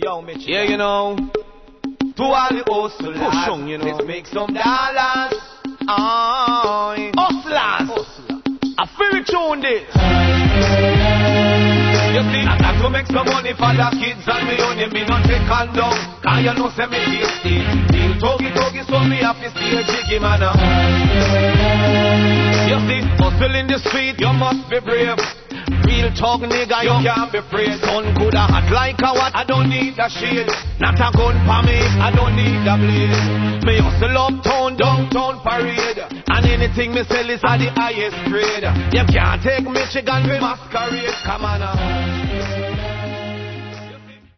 Yo, Mitch. Yeah, you know. To all the hustlers, Push on, you know. let's make some dollars. Aye. Hustlers. I feel tune this. You see, I got to make some money for the kids and me only me not take on down. Cause you know say me tasty. Feel tuggy so me have to stay jiggy man. You see, hustle in the street, you must be brave. Real talk nigga, you can't be afraid. Sun coulda hot like a what, I don't need a shield. Not a gun for me, I don't need a blade. Me hustle uptown, downtown parade. And anything me sell is at the highest grade. You can't take Michigan with masquerade, come on now.